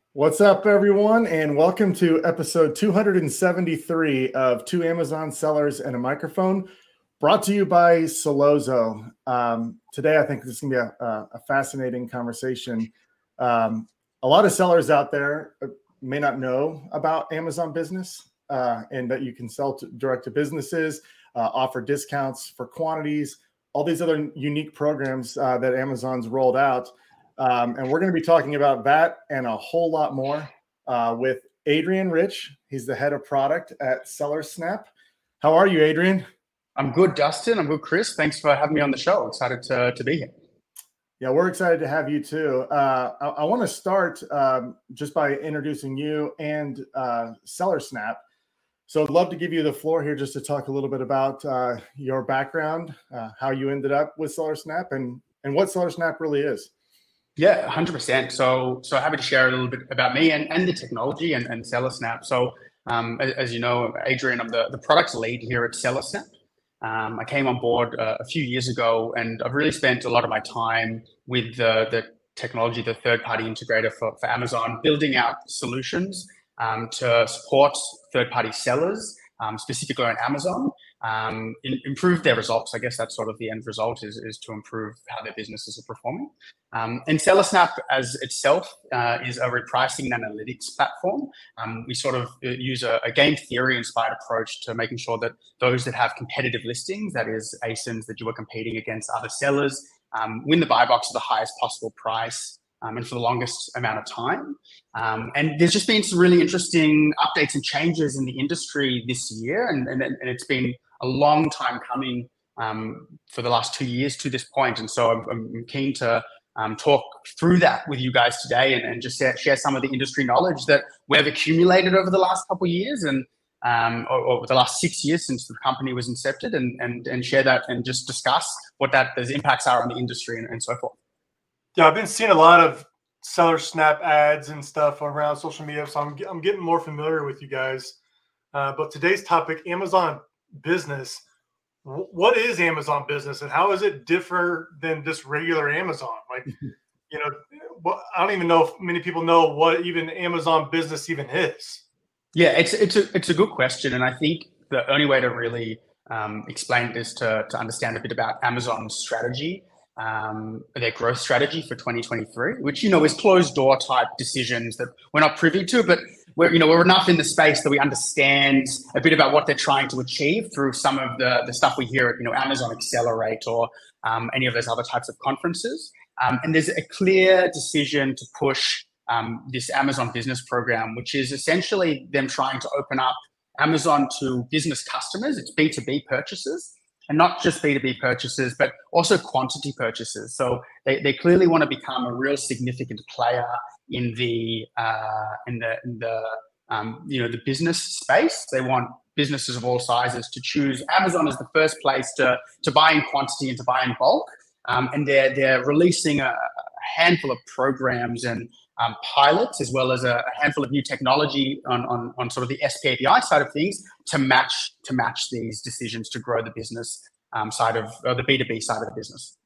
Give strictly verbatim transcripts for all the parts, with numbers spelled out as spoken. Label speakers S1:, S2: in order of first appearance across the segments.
S1: What's up, everyone, and welcome to episode two hundred seventy-three of Two Amazon Sellers and a Microphone, brought to you by Sellozo. Um, today, I think this is going to be a, a fascinating conversation. Um, a lot of sellers out there may not know about Amazon Business uh, and that you can sell to, direct to businesses, uh, offer discounts for quantities, all these other unique programs uh, that Amazon's rolled out. Um, and we're going to be talking about that and a whole lot more uh, with Adrian Rich. He's the head of product at SellerSnap. How are you, Adrian?
S2: I'm good, Dustin. I'm good, Chris. Thanks for having me on the show. Excited to, to be here.
S1: Yeah, we're excited to have you too. Uh, I, I want to start um, just by introducing you and uh, SellerSnap. So I'd love to give you the floor here just to talk a little bit about uh, your background, uh, how you ended up with SellerSnap, and, and what SellerSnap really is.
S2: Yeah, one hundred percent. So, so happy to share a little bit about me and, and the technology and, and SellerSnap. So, um, as, as you know, Adrian, I'm the, the products lead here at SellerSnap. Um, I came on board uh, a few years ago, and I've really spent a lot of my time with the, the technology, the third-party integrator for, for Amazon, building out solutions um, to support third-party sellers, um, specifically on Amazon, um, in, improve their results. I guess that's sort of the end result is, is to improve how their businesses are performing. Um, and SellerSnap as itself uh, is a repricing and analytics platform. Um, we sort of use a, a game theory inspired approach to making sure that those that have competitive listings, that is A S I Ns that you are competing against other sellers, um, win the buy box at the highest possible price um, and for the longest amount of time. Um, and there's just been some really interesting updates and changes in the industry this year, and, and, and it's been a long time coming um, for the last two years to this point. And so I'm, I'm keen to Um, talk through that with you guys today and, and just share some of the industry knowledge that we've accumulated over the last couple of years and um, or, or the last six years since the company was incepted and, and, and share that and just discuss what that those impacts are on the industry and, and so forth.
S3: Yeah, I've been seeing a lot of SellerSnap ads and stuff around social media, so I'm, I'm getting more familiar with you guys. Uh, but today's topic, Amazon Business. What is Amazon Business and how is it differ than just regular Amazon? Like, you know, what, I don't even know if many people know what even Amazon Business even is.
S2: Yeah, it's it's a it's a good question, and I think the only way to really um, explain this to to understand a bit about Amazon's strategy, um, their growth strategy for twenty twenty-three, which you know is closed door type decisions that we're not privy to, but we're, you know, we're enough in the space that we understand a bit about what they're trying to achieve through some of the, the stuff we hear at, you know, Amazon Accelerate or um, any of those other types of conferences. Um, and there's a clear decision to push um, this Amazon Business program, which is essentially them trying to open up Amazon to business customers. It's B two B purchases. And not just B two B purchases, but also quantity purchases. So they, they clearly want to become a real significant player in the uh, in the in the um, you know the business space. They want businesses of all sizes to choose Amazon as the first place to to buy in quantity and to buy in bulk. Um, and they're they're releasing a, a handful of programs and um, pilots, as well as a, a handful of new technology on, on on sort of the S P A P I side of things to match to match these decisions to grow the business um, side of or the B two B side of the business.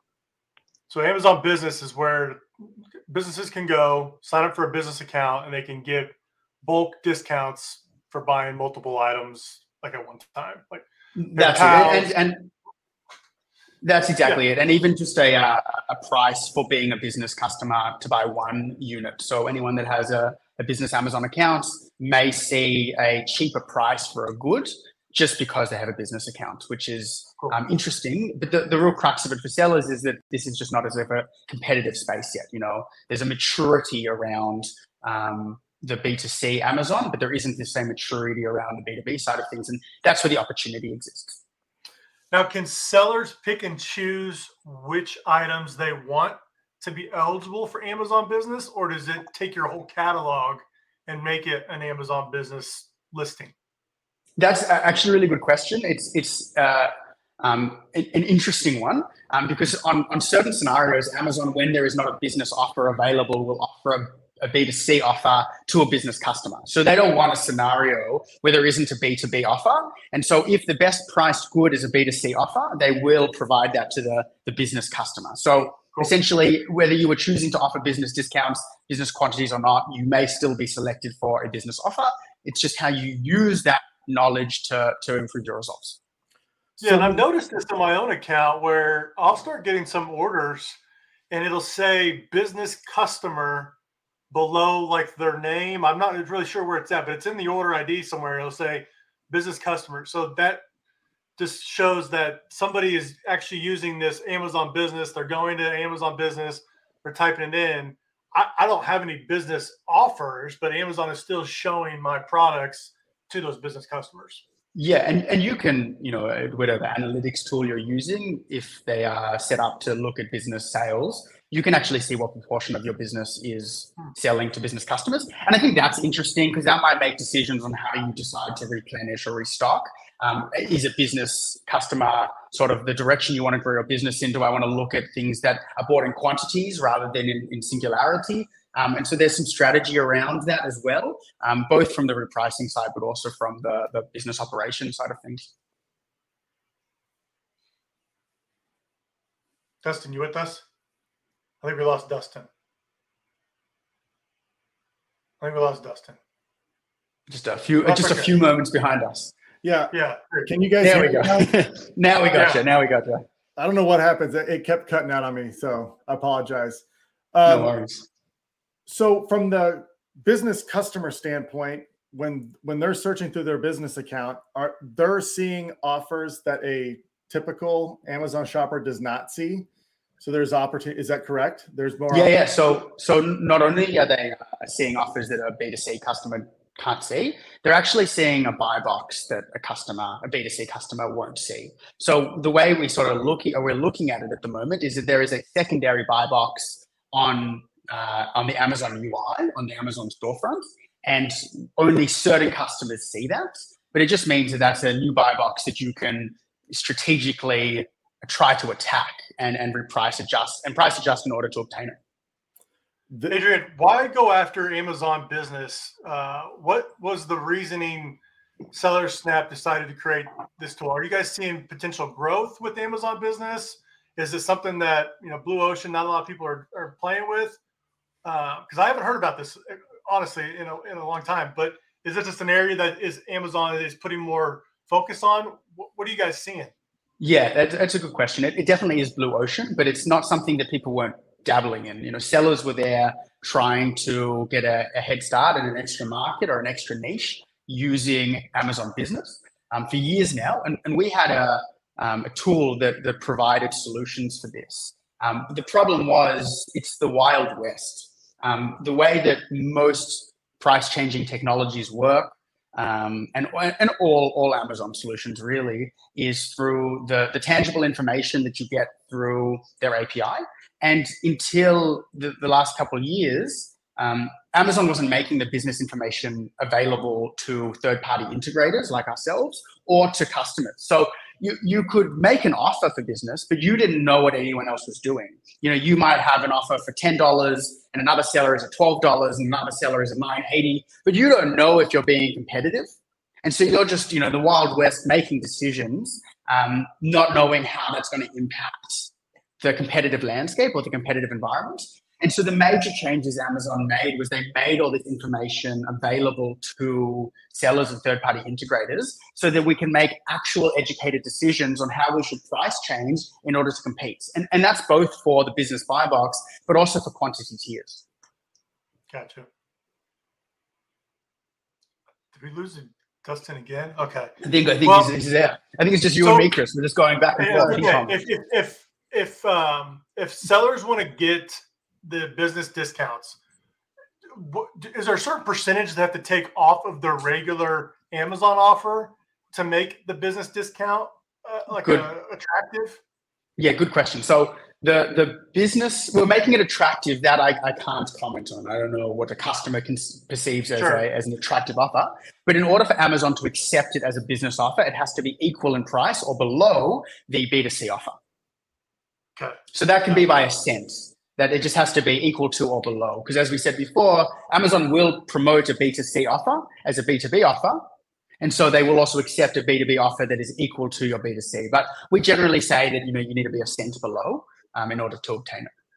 S3: So Amazon Business is where businesses can go sign up for a business account and they can get bulk discounts for buying multiple items like at one time. Like
S2: that's it. And, and that's exactly yeah. it. And even just a uh, a price for being a business customer to buy one unit. So anyone that has a, a business Amazon account may see a cheaper price for a good just because they have a business account, which is um, interesting. But the, the real crux of it for sellers is that this is just not as if a competitive space yet. You know, there's a maturity around um, the B two C Amazon, but there isn't the same maturity around the B two B side of things. And that's where the opportunity exists.
S3: Now, can sellers pick and choose which items they want to be eligible for Amazon Business, or does it take your whole catalog and make it an Amazon Business listing?
S2: That's actually a really good question. It's it's uh, um, an, an interesting one um, because on, on certain scenarios, Amazon, when there is not a business offer available, will offer a, a B two C offer to a business customer. So they don't want a scenario where there isn't a B two B offer. And so if the best priced good is a B two C offer, they will provide that to the, the business customer. So
S3: Cool.
S2: Essentially, whether you were choosing to offer business discounts, business quantities or not, you may still be selected for a business offer. It's just how you use that knowledge to, to improve your results.
S3: Yeah, so, and I've noticed this on my own account where I'll start getting some orders and it'll say business customer below like their name. I'm not really sure where it's at, but it's in the order I D somewhere. It'll say business customer. So that just shows that somebody is actually using this Amazon Business. They're going to Amazon Business. They're typing it in. I, I don't have any business offers, but Amazon is still showing my products to those business customers.
S2: Yeah, and, and you can, you know, whatever analytics tool you're using, if they are set up to look at business sales, you can actually see what proportion of your business is selling to business customers. And I think that's interesting because that might make decisions on how you decide to replenish or restock. Um, is a business customer sort of the direction you want to grow your business in? Do I want to look at things that are bought in quantities rather than in, in singularity? Um, and so there's some strategy around that as well, um, both from the repricing side, but also from the, the business operation side of things.
S3: Dustin, you with us? I think we lost Dustin. I think we lost Dustin.
S2: Just a few, That's just okay. a few moments behind us.
S1: Yeah.
S3: Yeah.
S1: Can you guys
S2: there
S1: hear
S2: we go.
S1: Now?
S2: now we got
S3: yeah.
S2: you. Now we got you.
S1: I don't know what happens. It kept cutting out on me, so I apologize. Um,
S2: no worries.
S1: So from the business customer standpoint, when when they're searching through their business account, are they're seeing offers that a typical Amazon shopper does not see? So there's opportunity. Is that correct? There's more.
S2: Yeah, yeah. So so not only are they uh, seeing offers that a B two C customer can't see, they're actually seeing a buy box that a customer, a B two C customer won't see. So the way we sort of look, or we're looking at it at the moment, is that there is a secondary buy box on uh, on the Amazon U I, on the Amazon storefront, and only certain customers see that. But it just means that that's a new buy box that you can strategically try to attack and, and reprice adjust and price adjust in order to obtain it.
S3: Adrian, why go after Amazon Business? Uh, what was the reasoning SellerSnap decided to create this tool? Are you guys seeing potential growth with Amazon Business? Is this something that, you know, Blue Ocean, not a lot of people are, are playing with? Because uh, I haven't heard about this, honestly, in a, in a long time. But is it just an area that is Amazon is putting more focus on? What, what are you guys seeing?
S2: Yeah, that's, that's a good question. It, it definitely is Blue Ocean, but it's not something that people weren't dabbling in. You know, sellers were there trying to get a, a head start in an extra market or an extra niche using Amazon Business um, for years now. And, and we had a, um, a tool that, that provided solutions for this. Um, the problem was it's the Wild West. Um, the way that most price-changing technologies work, um, and, and all, all Amazon solutions really, is through the, the tangible information that you get through their A P I. And until the, the last couple of years, um, Amazon wasn't making the business information available to third-party integrators like ourselves or to customers. So you, you could make an offer for business, but you didn't know what anyone else was doing. You know, you might have an offer for ten dollars and another seller is at twelve dollars and another seller is at nine eighty, but you don't know if you're being competitive. And so you're just, you know, the Wild West making decisions, um, not knowing how that's going to impact the competitive landscape or the competitive environment. And so the major changes Amazon made was they made all this information available to sellers and third-party integrators so that we can make actual educated decisions on how we should price change in order to compete. And, and that's both for the business buy box, but also for quantity tiers.
S3: Gotcha. Did we lose Dustin again? Okay.
S2: I think, I think
S3: well,
S2: he's, he's there. I think it's just you
S3: so,
S2: and me, Chris. We're just going back and forth.
S3: Yeah, if, if, if, if, um, if sellers want to get the business discounts, is there a certain percentage they have to take off of their regular Amazon offer to make the business discount uh, like a, attractive?
S2: Yeah, good question. So the the business, we're making it attractive. That I, I can't comment on. I don't know what the customer can perceives as,
S3: sure.
S2: a, as an attractive offer. But in order for Amazon to accept it as a business offer, it has to be equal in price or below the B two C offer.
S3: Okay.
S2: So that can be by a cent. That it just has to be equal to or below. Because as we said before, Amazon will promote a B two C offer as a B two B offer. And so they will also accept a B two B offer that is equal to your B two C. But we generally say that, you know, you need to be a cent below um, in order to obtain it.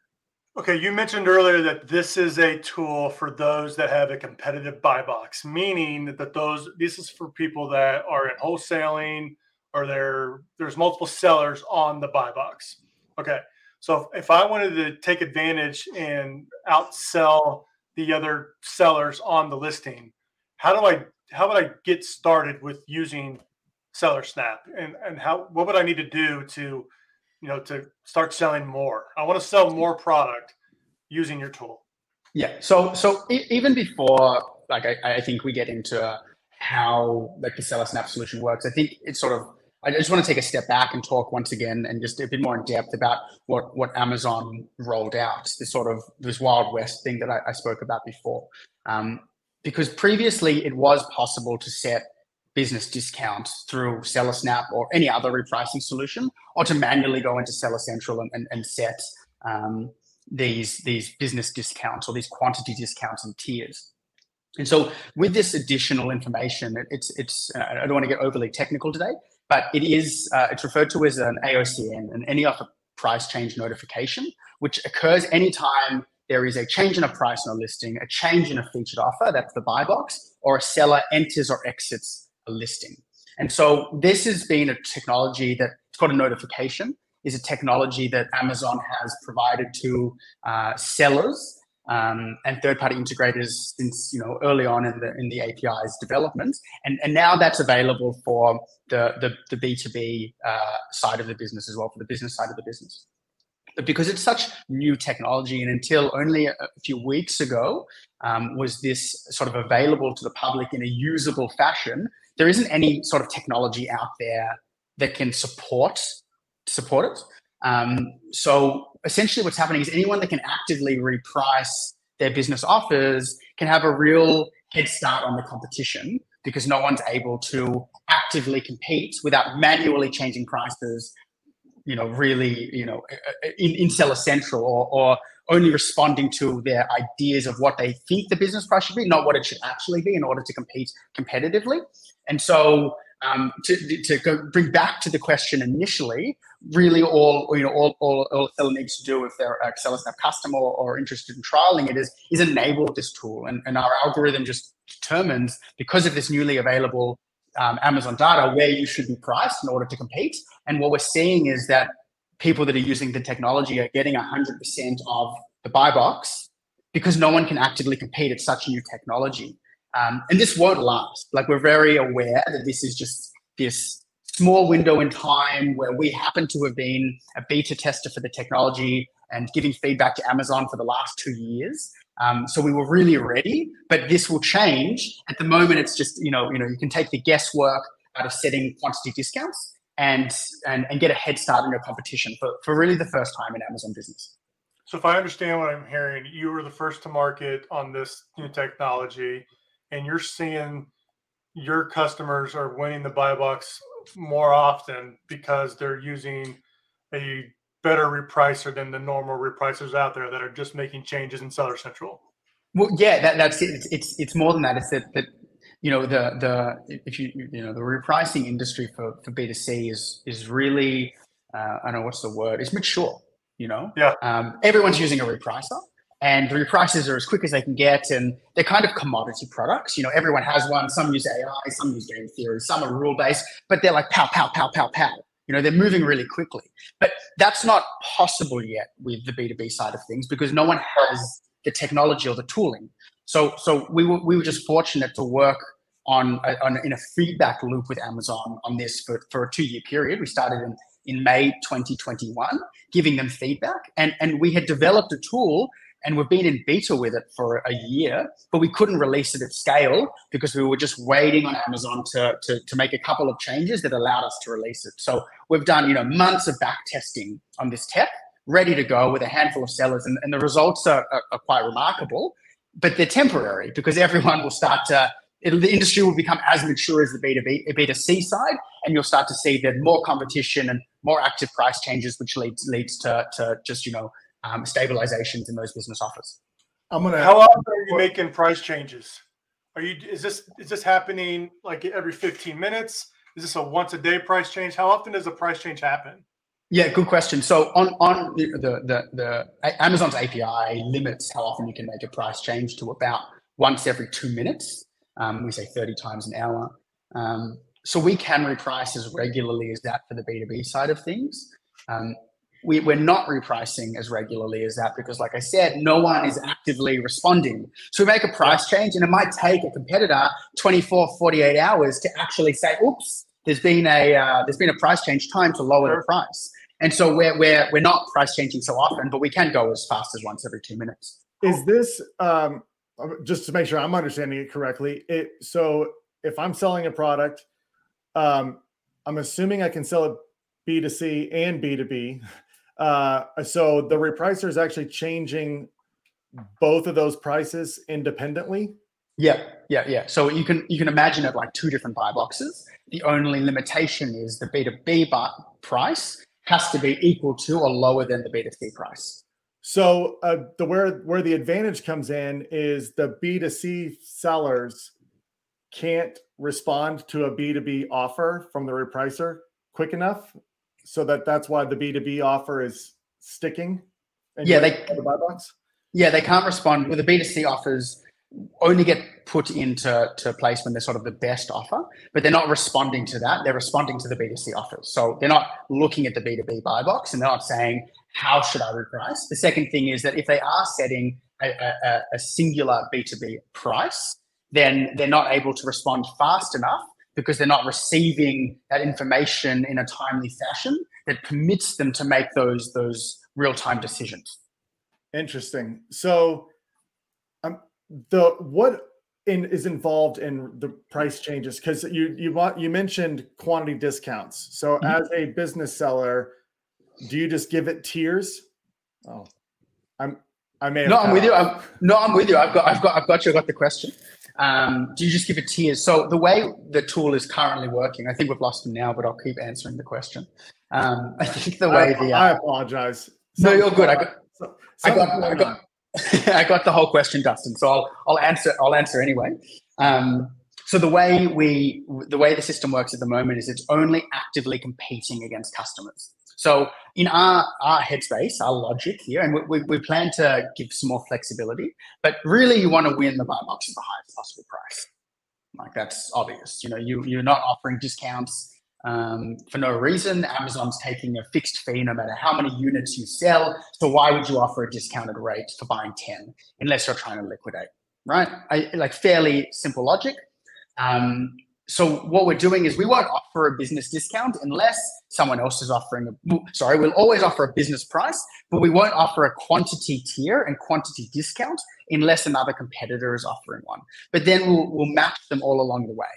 S3: Okay, you mentioned earlier that this is a tool for those that have a competitive buy box, meaning that those this is for people that are in wholesaling or there there's multiple sellers on the buy box. Okay, so if, if I wanted to take advantage and outsell the other sellers on the listing, how do I how would I get started with using Seller Snap, and and how what would I need to do to you know to start selling more? I want to sell more product using your tool.
S2: Yeah. So so e- even before, like I, I think we get into uh, how like the Seller Snap solution works, I think it's sort of I just want to take a step back and talk once again and just a bit more in depth about what what Amazon rolled out, this sort of this Wild West thing that I, I spoke about before. Um, because previously it was possible to set business discounts through Seller Snap or any other repricing solution, or to manually go into Seller Central and, and, and set um, these these business discounts or these quantity discounts and tiers. And so with this additional information, it, it's it's uh, I don't want to get overly technical today, but it is uh, it's referred to as an A O C N, an any offer price change notification, which occurs anytime there is a change in a price on a listing, a change in a featured offer, that's the buy box, or a seller enters or exits a listing. And so this has been a technology that it's called a notification, is a technology that Amazon has provided to uh, sellers um, and third-party integrators since you know early on in the in the A P I's development, and and now that's available for the the, the B two B uh, side of the business as well, for the business side of the business. But because it's such new technology, and until only a, a few weeks ago um, was this sort of available to the public in a usable fashion, there isn't any sort of technology out there that can support support it. Um, so essentially what's happening is anyone that can actively reprice their business offers can have a real head start on the competition, because no one's able to actively compete without manually changing prices, you know, really, you know, in, in Seller Central, or, or only responding to their ideas of what they think the business price should be, not what it should actually be, in order to compete competitively. And so um, to, to go bring back to the question initially, really all, you know, all, all, all Seller needs to do if they're a Seller Snap customer or, or interested in trialing it is, is enable this tool. And, and our algorithm just determines, because of this newly available um, Amazon data, where you should be priced in order to compete. And what we're seeing is that people that are using the technology are getting one hundred percent of the buy box, because no one can actively compete. It's such a new technology. Um, and this won't last. Like, we're very aware that this is just this small window in time where we happen to have been a beta tester for the technology and giving feedback to Amazon for the last two years. Um, so we were really ready, but this will change. At the moment, it's just, you know, you know, you can take the guesswork out of setting quantity discounts and and, and get a head start in your competition for, for really the first time in Amazon Business.
S3: So if I understand what I'm hearing, you were the first to market on this new technology, and you're seeing your customers are winning the buy box more often because they're using a better repricer than the normal repricers out there that are just making changes in Seller Central.
S2: Well, yeah, that, that's it. It's, it's it's more than that. It's that that you know the the if you you know the repricing industry for, for B two C is is really uh, I don't know what's the word. It's mature. You know,
S3: yeah.
S2: Um, everyone's using a repricer, and the repricers are as quick as they can get, and they're kind of commodity products. You know, everyone has one. Some use A I, some use game theory, some are rule based, but they're like pow pow pow pow pow. You know, they're moving really quickly. But that's not possible yet with the B two B side of things, because no one has the technology or the tooling. So so we were we were just fortunate to work on, a, on in a feedback loop with Amazon on this for, for a two-year period. We started in, in May twenty twenty-one, giving them feedback. And, and we had developed a tool, and we've been in beta with it for a year, but we couldn't release it at scale because we were just waiting on Amazon to, to, to make a couple of changes that allowed us to release it. So we've done, you know, months of back testing on this tech, ready to go with a handful of sellers. And, and the results are, are, are quite remarkable, but they're temporary, because everyone will start to, it'll, the industry will become as mature as the B two B, B two C side, and you'll start to see that more competition and more active price changes, which leads leads to, to just, you know, Um, stabilizations in those business offers.
S3: I'm gonna. How often are you making price changes? Are you? Is this is this happening like every fifteen minutes? Is this a once a day price change? How often does a price change happen?
S2: Yeah, good question. So on on the the the, the Amazon's A P I limits how often you can make a price change to about once every two minutes. Um, we say thirty times an hour. Um, so we can reprice as regularly as that for the B two B side of things. Um, we, we're not repricing as regularly as that because, like I said, no one is actively responding. So we make a price change and it might take a competitor twenty-four, forty-eight hours to actually say, oops, there's been a uh, there's been a price change, time to lower the price. And so we're, we're, we're not price changing so often, but we can go as fast as once every two minutes.
S1: Is this, um, just to make sure I'm understanding it correctly, it so if I'm selling a product, um, I'm assuming I can sell it B two C and B two B. Uh, so the repricer is actually changing both of those prices independently?
S2: Yeah, yeah, yeah. So you can you can imagine it like two different buy boxes. The only limitation is the B two B price has to be equal to or lower than the B two C price.
S1: So uh, the where where the advantage comes in is the B two C sellers can't respond to a B two B offer from the repricer quick enough, so that that's why the B two B offer is sticking.
S2: Yeah, they
S1: the buy box.
S2: Yeah, they can't respond with the B two C offers. Only get put into to place when they're sort of the best offer, but they're not responding to that. They're responding to the B two C offers. So they're not looking at the B two B buy box and they're not saying, how should I reprice? The second thing is that if they are setting a, a, a singular B two B price, then they're not able to respond fast enough because they're not receiving that information in a timely fashion that permits them to make those, those real-time decisions.
S1: Interesting. So um, the what in is involved in the price changes? Because you you you mentioned quantity discounts. So mm-hmm. as a business seller, do you just give it tiers? Oh, I'm I may have
S2: no, I'm with you. I'm, no, I'm with you. I've got I've got I've got you. I got the question. Um, do you just give it tiers? So the way the tool is currently working, I think we've lost them now, but I'll keep answering the question. Um, I think the way
S1: I,
S2: the uh,
S1: I apologize.
S2: No, you're good. I got I got I got. I got the whole question, Dustin. So I'll I'll answer I'll answer anyway. Um, so the way we the way the system works at the moment is it's only actively competing against customers. So in our our headspace, our logic here, and we, we, we plan to give some more flexibility, but really you want to win the buy box at the highest possible price. Like that's obvious. You know, you you're not offering discounts Um, for no reason. Amazon's taking a fixed fee no matter how many units you sell. So why would you offer a discounted rate for buying ten unless you're trying to liquidate, right? I, like fairly simple logic. Um, so what we're doing is we won't offer a business discount unless someone else is offering a, sorry, we'll always offer a business price, but we won't offer a quantity tier and quantity discount unless another competitor is offering one. But then we'll, we'll match them all along the way.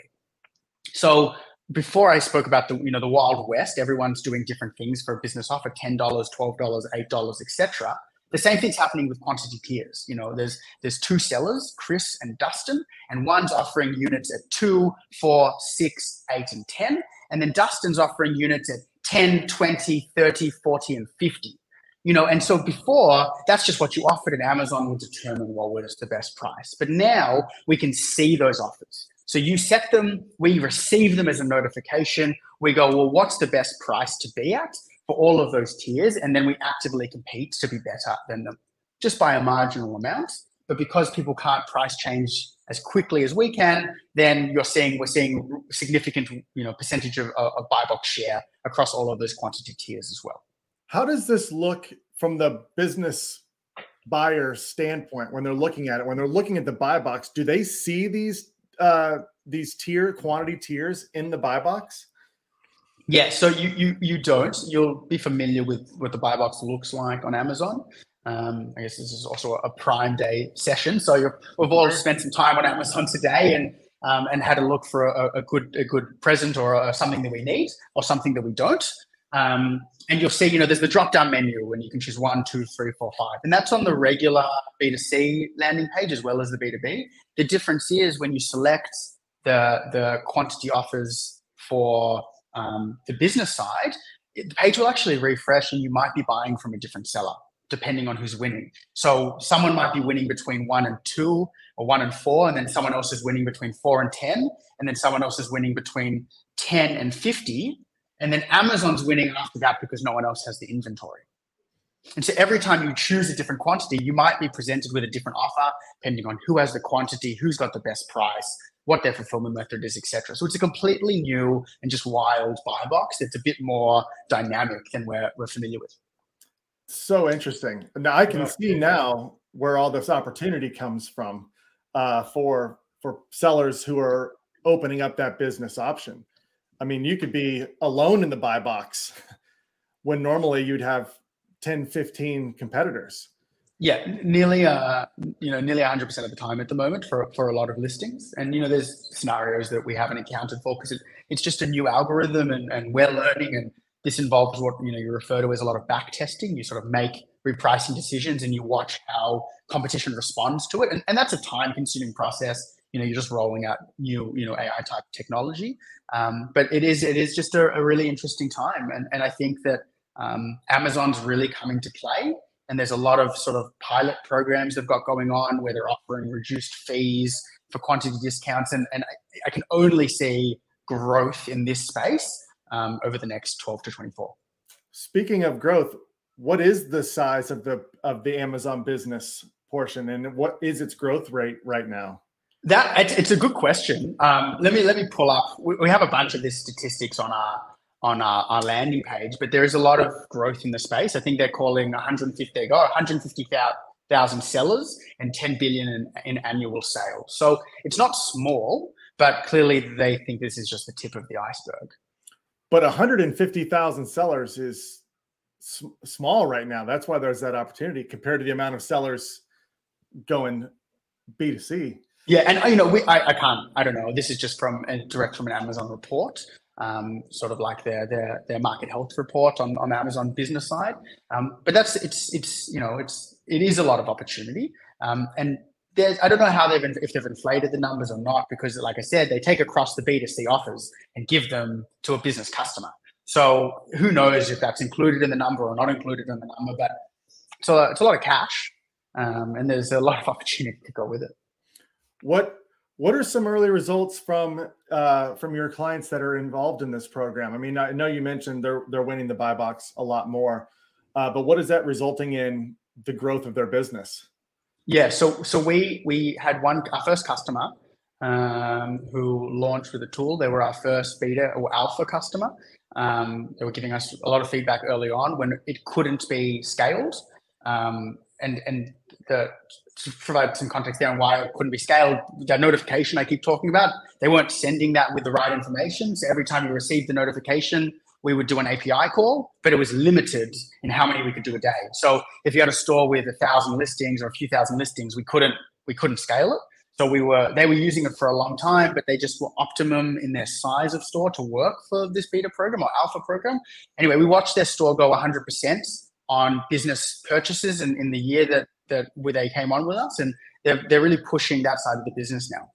S2: So before I spoke about the, you know, the Wild West, everyone's doing different things for a business offer, ten dollars, twelve dollars, eight dollars, et cetera. The same thing's happening with quantity tiers. You know, there's there's two sellers, Chris and Dustin, and one's offering units at two, four, six, eight, and ten. And then Dustin's offering units at ten, twenty, thirty, forty, and fifty. You know, and so before, that's just what you offered, and Amazon would determine what was the best price. But now we can see those offers. So you set them, we receive them as a notification. We go, well, what's the best price to be at for all of those tiers? And then we actively compete to be better than them just by a marginal amount. But because people can't price change as quickly as we can, then you're seeing, we're seeing significant, you know, percentage of, of buy box share across all of those quantity tiers as well.
S1: How does this look from the business buyer standpoint when they're looking at it? When they're looking at the buy box, do they see these uh, these tier quantity tiers in the buy box?
S2: Yeah, so you you you don't. You'll be familiar with what the buy box looks like on Amazon. Um, I guess this is also a Prime Day session, so you're, we've all spent some time on Amazon today and um, and had a look for a, a good a good present or a, something that we need or something that we don't. Um, and you'll see, you know, there's the drop-down menu and you can choose one, two, three, four, five. And that's on the regular B two C landing page as well as the B two B. The difference is when you select the, the quantity offers for um, the business side, it, the page will actually refresh and you might be buying from a different seller depending on who's winning. So someone might be winning between one and two or one and four, and then someone else is winning between four and ten, and then someone else is winning between ten and fifty. And then Amazon's winning after that because no one else has the inventory. And so every time you choose a different quantity, you might be presented with a different offer, depending on who has the quantity, who's got the best price, what their fulfillment method is, et cetera. So it's a completely new and just wild buy box that's a bit more dynamic than we're, we're familiar with.
S1: So interesting. Now I can see now where all this opportunity comes from uh, for for sellers who are opening up that business option. I mean, you could be alone in the buy box when normally you'd have ten, fifteen competitors.
S2: Yeah, nearly, uh, you know, nearly one hundred percent of the time at the moment for, for a lot of listings. And, you know, there's scenarios that we haven't accounted for because it, it's just a new algorithm and, and we're learning. And this involves what, you know, you refer to as a lot of back testing. You sort of make repricing decisions and you watch how competition responds to it. And, and that's a time consuming process. You know, you're just rolling out new, you know, A I type technology. Um, but it is, it is just a, a really interesting time. And, and I think that um, Amazon's really coming to play. And there's a lot of sort of pilot programs they've got going on where they're offering reduced fees for quantity discounts. And, and I, I can only see growth in this space um, over the next twelve to twenty-four.
S1: Speaking of growth, what is the size of the of the Amazon business portion and what is its growth rate right now?
S2: That it's, it's a good question. Um, let me let me pull up. We, we have a bunch of these statistics on our on our, our landing page, but there is a lot of growth in the space. I think they're calling one hundred fifty, they got one hundred fifty thousand sellers and ten billion in, in annual sales. So it's not small, but clearly they think this is just the tip of the iceberg.
S1: But one hundred fifty thousand sellers is sm- small right now. That's why there's that opportunity compared to the amount of sellers going B two C.
S2: Yeah, and you know, we I, I can't, I don't know. This is just from a direct from an Amazon report. Um, sort of like their their their market health report on, on the Amazon business side. Um, but that's it's it's you know it's it is a lot of opportunity. Um, and there's I don't know how they've if they've inflated the numbers or not, because like I said, they take across the B two C offers and give them to a business customer. So who knows if that's included in the number or not included in the number, but so it's a lot of cash, um, and there's a lot of opportunity to go with it.
S1: What What are some early results from uh, from your clients that are involved in this program? I mean, I know you mentioned they're they're winning the buy box a lot more, uh, but what is that resulting in the growth of their business?
S2: Yeah, so so we we had one our first customer um, who launched with a tool. They were our first beta or alpha customer. Um, they were giving us a lot of feedback early on when it couldn't be scaled, um, and and the. To provide some context there on why it couldn't be scaled, that notification I keep talking about, they weren't sending that with the right information. So every time you received the notification, we would do an A P I call, but it was limited in how many we could do a day. So if you had a store with a thousand listings or a few thousand listings, we couldn't we couldn't scale it. So we were they were using it for a long time, but they just were optimum in their size of store to work for this beta program or alpha program. Anyway, we watched their store go one hundred percent on business purchases in, in the year that that where they came on with us, and they're, they're really pushing that side of the business now.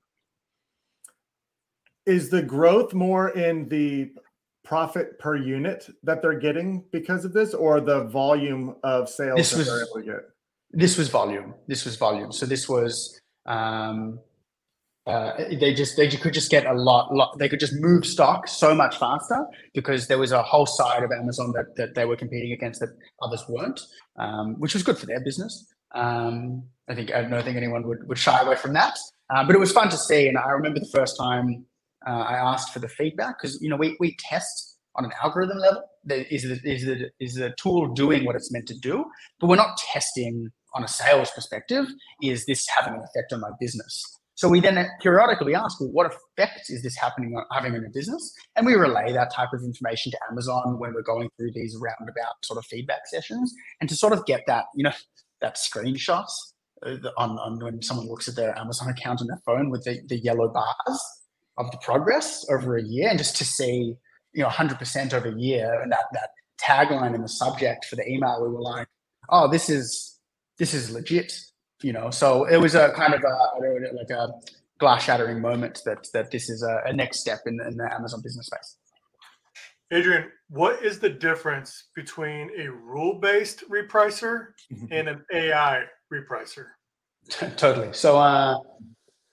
S1: Is the growth more in the profit per unit that they're getting because of this, or the volume of sales
S2: this
S1: that
S2: was,
S1: they're able to get?
S2: This was volume. This was volume. So this was, um, uh, they just, they could just get a lot, lot, they could just move stock so much faster because there was a whole side of Amazon that, that they were competing against that others weren't, um, which was good for their business. Um, I think I don't think anyone would, would shy away from that, uh, but it was fun to see. And I remember the first time uh, I asked for the feedback because you know we we test on an algorithm level. Is the, is the is the tool doing what it's meant to do? But we're not testing on a sales perspective. Is this having an effect on my business? So we then periodically ask, well, what effect is this happening on having on a business? And we relay that type of information to Amazon when we're going through these roundabout sort of feedback sessions, and to sort of get that you know. that screenshots on, on when someone looks at their Amazon account on their phone with the, the yellow bars of the progress over a year, and just to see, you know, one hundred percent over a year, and that that tagline in the subject for the email, we were like, oh, this is this is legit, you know. So it was a kind of a I don't know, like a glass shattering moment that that this is a, a next step in, in the Amazon business space.
S3: Adrian, what is the difference between a rule-based repricer and an A I repricer?
S2: Totally. So uh,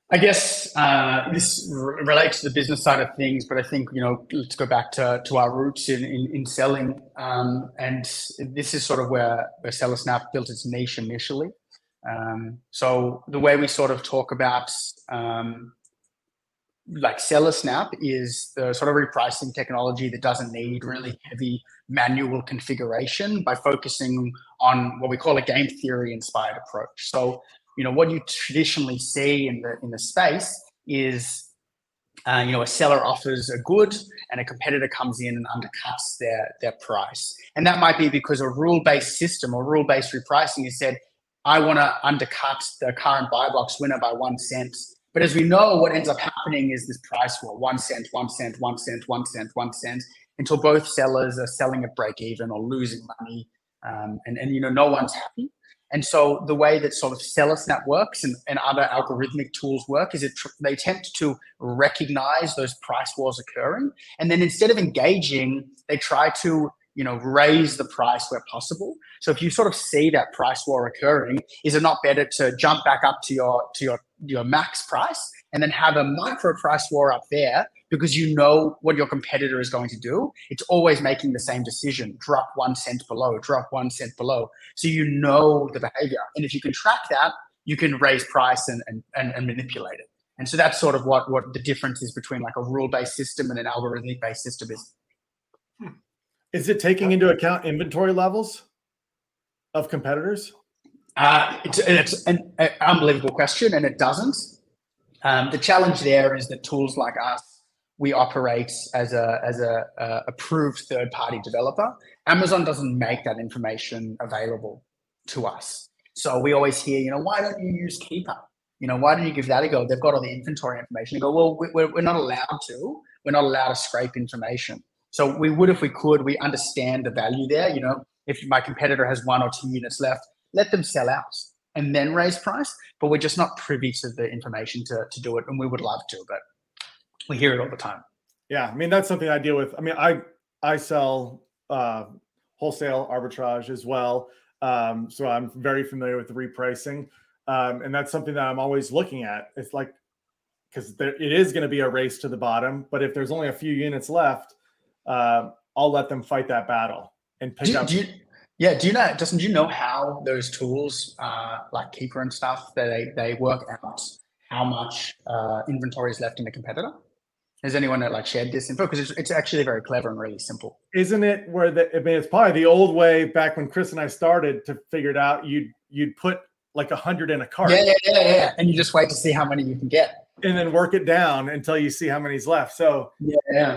S2: I guess uh, this r- relates to the business side of things, but I think, you know, let's go back to, to our roots in, in, in selling. Um, and this is sort of where, where SellerSnap built its niche initially. Um, so the way we sort of talk about um, like SellerSnap is the sort of repricing technology that doesn't need really heavy manual configuration by focusing on what we call a game theory inspired approach. So, you know, what you traditionally see in the in the space is, uh, you know, a seller offers a good and a competitor comes in and undercuts their their price, and that might be because a rule based system or rule based repricing has said, I want to undercut the current buy box winner by one cent. But as we know, what ends up happening is this price war: one cent, one cent, one cent, one cent, one cent, until both sellers are selling at break even or losing money, um, and and you know no one's happy. And so the way that sort of SellerSnap works and, and other algorithmic tools work is it tr- they attempt to recognize those price wars occurring, and then instead of engaging, they try to you know raise the price where possible. So if you sort of see that price war occurring, is it not better to jump back up to your to your your max price and then have a micro price war up there, because you know what your competitor is going to do? It's always making the same decision: drop one cent below, drop one cent below. So you know the behavior, and if you can track that, you can raise price and and, and, and manipulate it. And so that's sort of what what the difference is between like a rule based system and an algorithmic based system is.
S1: Is it taking into account inventory levels of competitors?
S2: Uh, it's it's an, an unbelievable question, and it doesn't. Um, the challenge there is that tools like us, we operate as a as a, a approved third party developer. Amazon doesn't make that information available to us, so we always hear, you know, why don't you use Keeper? You know, why don't you give that a go? They've got all the inventory information. You go, well, we're we're not allowed to. We're not allowed to scrape information. So we would if we could. We understand the value there. You know, if my competitor has one or two units left, let them sell out and then raise price. But we're just not privy to the information to, to do it. And we would love to, but we hear it all the time.
S1: Yeah. I mean, that's something I deal with. I mean, I, I sell uh, wholesale arbitrage as well. Um, so I'm very familiar with the repricing. Um, and that's something that I'm always looking at. It's like, because it is going to be a race to the bottom, but if there's only a few units left, uh, I'll let them fight that battle and pick
S2: do,
S1: up.
S2: Do you, yeah. Do you know, Dustin, do you know how those tools, uh, like Keeper and stuff, that they, they work out how much uh, inventory is left in a competitor? Has anyone that like shared this info? Because it's, it's actually very clever and really simple.
S1: Isn't it where the, I mean, it's probably the old way back when Chris and I started to figure it out. You'd, you'd put like a hundred in a cart.
S2: Yeah, yeah, yeah, yeah. And you just wait to see how many you can get.
S1: And then work it down until you see how many's left. So
S2: yeah, yeah.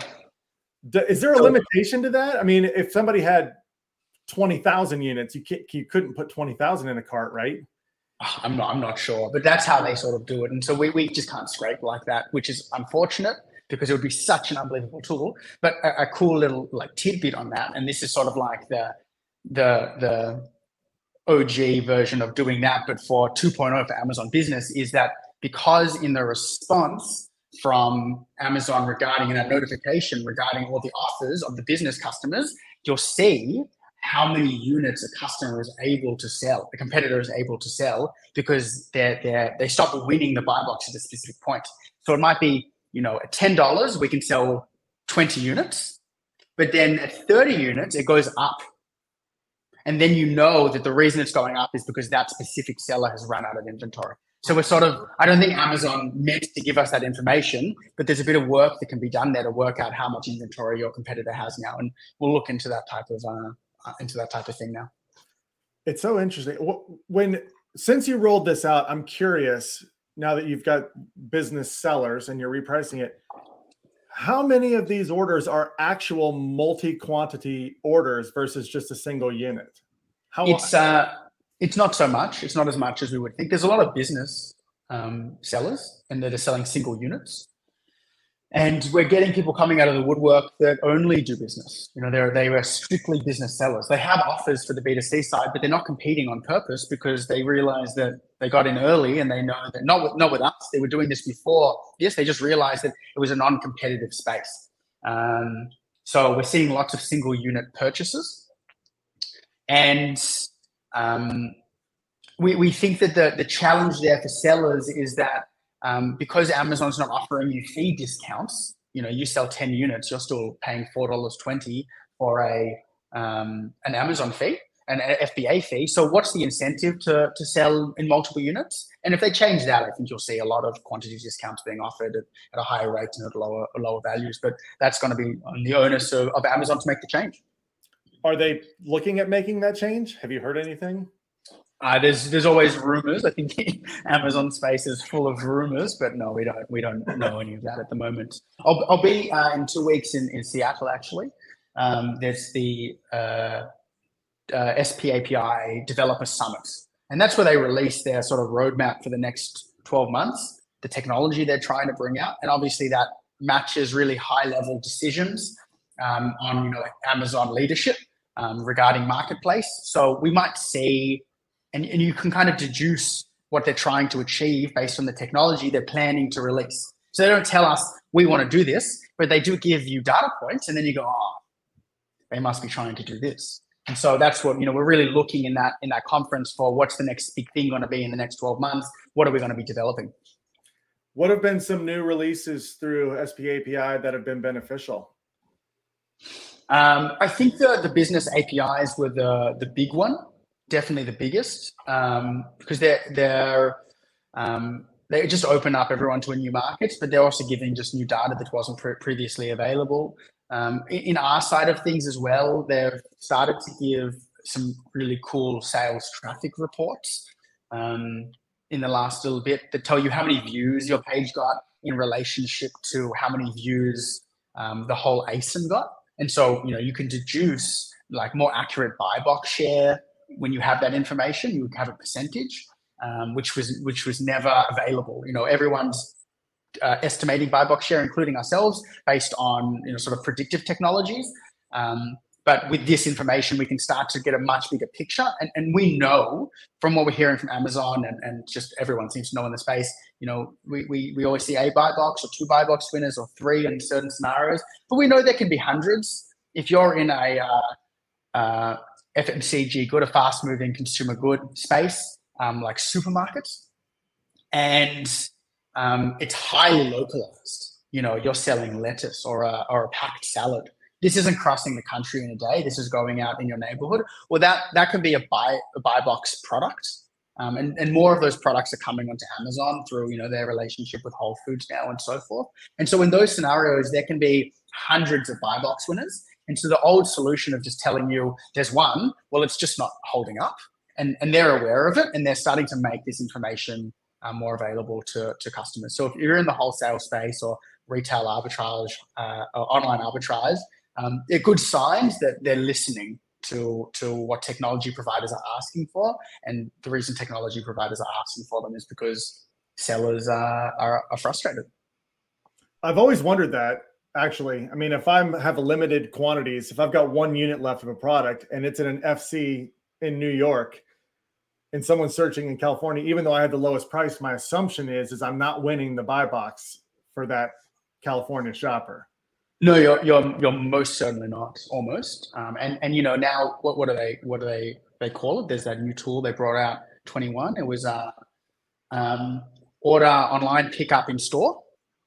S1: D- is there a limitation to that? I mean, if somebody had twenty thousand units, you can't, you couldn't put twenty thousand in a cart, right?
S2: I'm not, I'm not sure, but that's how they sort of do it. And so we, we just can't scrape like that, which is unfortunate because it would be such an unbelievable tool, but a, a cool little like tidbit on that. And this is sort of like the, the, the O G version of doing that, but for two point oh for Amazon Business, is that because in the response from Amazon regarding that notification regarding all the offers of the business customers, you'll see how many units a customer is able to sell, the competitor is able to sell, because they're, they're, they stop winning the buy box at a specific point. So it might be, you know, at ten dollars, we can sell twenty units, but then at thirty units, it goes up. And then you know that the reason it's going up is because that specific seller has run out of inventory. So we're sort of, I don't think Amazon meant to give us that information, but there's a bit of work that can be done there to work out how much inventory your competitor has now. And we'll look into that type of, uh, into that type of thing now.
S1: It's so interesting. When, since you rolled this out, I'm curious, now that you've got business sellers and you're repricing it, how many of these orders are actual multi-quantity orders versus just a single unit? How
S2: it's, uh, It's not so much. It's not as much as we would think. There's a lot of business um, sellers, and they're selling single units. And we're getting people coming out of the woodwork that only do business. You know, they're they were strictly business sellers. They have offers for the B two C side, but they're not competing on purpose because they realize that they got in early, and they know that not with, not with us. They were doing this before. Yes, they just realized that it was a non-competitive space. Um, so we're seeing lots of single unit purchases, and Um, we, we think that the, the challenge there for sellers is that um, because Amazon's not offering you fee discounts, you know, you sell ten units, you're still paying four dollars twenty for a um, an Amazon fee, an F B A fee. So what's the incentive to, to sell in multiple units? And if they change that, I think you'll see a lot of quantity discounts being offered at, at a higher rate and at lower lower values. But that's going to be on the onus of, of Amazon to make the change.
S1: Are they looking at making that change? Have you heard anything?
S2: Uh, there's there's always rumors. I think the Amazon space is full of rumors, but no, we don't we don't know any of that at the moment. I'll I'll be uh, in two weeks in, in Seattle actually. Um, there's the uh, uh, S P A P I Developer Summit, and that's where they release their sort of roadmap for the next twelve months, the technology they're trying to bring out, and obviously that matches really high level decisions um, on you know like Amazon leadership um, regarding marketplace. So we might see. And, and you can kind of deduce what they're trying to achieve based on the technology they're planning to release. So they don't tell us, we want to do this, but they do give you data points. And then you go, oh, they must be trying to do this. And so that's what, you know, we're really looking in that in that conference for what's the next big thing going to be in the next twelve months? What are we going to be developing?
S1: What have been some new releases through S P A P I that have been beneficial?
S2: Um, I think the, the business A P Is were the, the big one. Definitely the biggest, um, because they're they're um, they just open up everyone to a new markets, but they're also giving just new data that wasn't pre- previously available. Um, in, in our side of things as well, they've started to give some really cool sales traffic reports um, in the last little bit that tell you how many views your page got in relationship to how many views um, the whole A S I N got, and so you know you can deduce like more accurate buy box share. When you have that information, you have a percentage, um, which was which was never available. You know, everyone's uh, estimating buy box share, including ourselves, based on you know sort of predictive technologies. Um, but with this information, we can start to get a much bigger picture. And, and we know from what we're hearing from Amazon and, and just everyone seems to know in the space, you know, we, we, we always see a buy box or two buy box winners or three in certain scenarios, but we know there can be hundreds. If you're in a uh, uh, F M C G good, a fast moving consumer good space, um, like supermarkets, and um, it's highly localized. You know, you're selling lettuce or a, or a packed salad. This isn't crossing the country in a day. This is going out in your neighborhood. Well, that, that could be a buy, a buy box product. Um, and, and more of those products are coming onto Amazon through, you know, their relationship with Whole Foods now and so forth. And so in those scenarios, there can be hundreds of buy box winners. And so the old solution of just telling you there's one, well, it's just not holding up. And, and they're aware of it, and they're starting to make this information um, more available to, to customers. So if you're in the wholesale space or retail arbitrage, uh, or online arbitrage, um, they're good signs that they're listening to, to what technology providers are asking for. And the reason technology providers are asking for them is because sellers are, are, are frustrated.
S1: I've always wondered that. Actually, I mean, if I have a limited quantities, if I've got one unit left of a product and it's in an F C in New York and someone's searching in California, even though I had the lowest price, my assumption is, is I'm not winning the buy box for that California shopper.
S2: No, you're, you're, you're most certainly not, almost. Um, and, and, you know, now what, what do they, what do they, they call it? There's that new tool they brought out, twenty-one. It was uh, um, order online, pick up in store.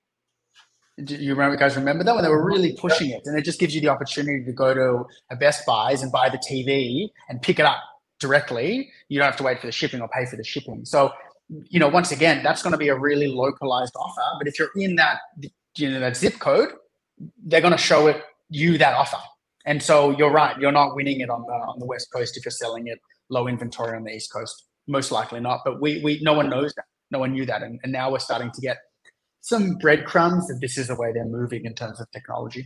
S2: Do you remember, guys remember that when they were really pushing it? And it just gives you the opportunity to go to a Best Buys and buy the T V and pick it up directly. You don't have to wait for the shipping or pay for the shipping. So, you know, once again, that's going to be a really localized offer. But if you're in that, you know, that zip code, they're going to show it you that offer. And so you're right, you're not winning it on the on the West Coast if you're selling it low inventory on the East Coast. Most likely not. But we we no one knows that. No one knew that. And, and now we're starting to get some breadcrumbs that this is the way they're moving in terms of technology.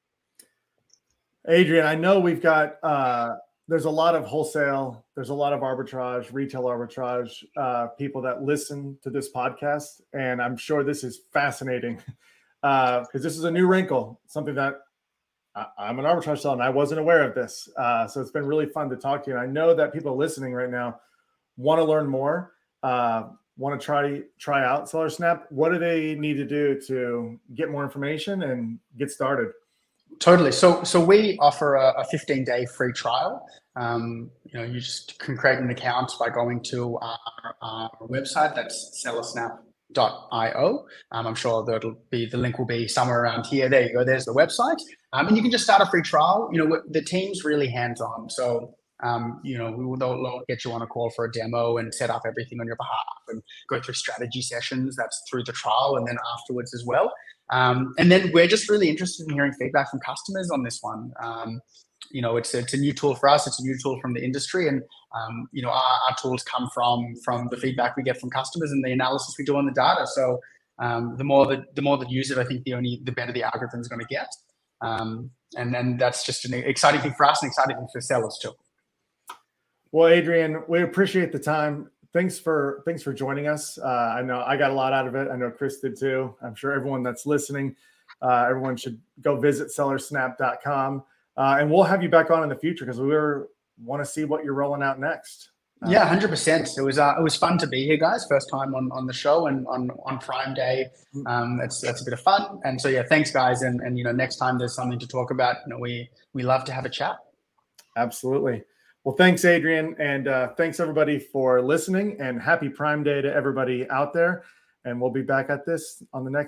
S1: Adrian, I know we've got, uh, there's a lot of wholesale, there's a lot of arbitrage, retail arbitrage, uh, people that listen to this podcast. And I'm sure this is fascinating because uh, this is a new wrinkle, something that I, I'm an arbitrage seller and I wasn't aware of this. Uh, so it's been really fun to talk to you. And I know that people listening right now want to learn more. Uh, want to try try out SellerSnap. What do they need to do to get more information and get started?
S2: Totally. So so we offer a fifteen day free trial. Um, you know, you just can create an account by going to our, our website. That's sellersnap dot io. Um, I'm sure that'll be the link will be somewhere around here. There you go. There's the website, um, and you can just start a free trial. You know, the team's really hands-on, so um, you know we will they'll get you on a call for a demo and set up everything on your behalf and go through strategy sessions. That's through the trial, and then afterwards as well. Um, and then we're just really interested in hearing feedback from customers on this one. Um, you know, it's it's a new tool for us. It's a new tool from the industry, and um, you know, our, our tools come from from the feedback we get from customers and the analysis we do on the data. So um, the more that the more that use it, I think the only the better the algorithm is going to get. Um, and then that's just an exciting thing for us and exciting thing for sellers too.
S1: Well, Adrian, we appreciate the time. Thanks for thanks for joining us. Uh, I know I got a lot out of it. I know Chris did too. I'm sure everyone that's listening, uh, everyone should go visit sellersnap dot com. Uh, and we'll have you back on in the future because we were, want to see what you're rolling out next. Uh,
S2: yeah, one hundred percent. It was uh, it was fun to be here, guys. First time on, on the show and on, on Prime Day. Um, that's that's a bit of fun. And so yeah, thanks, guys. And and you know, next time there's something to talk about, you know, we we love to have a chat.
S1: Absolutely. Well, thanks, Adrian, and uh, thanks everybody for listening. And happy Prime Day to everybody out there. And we'll be back at this on the next.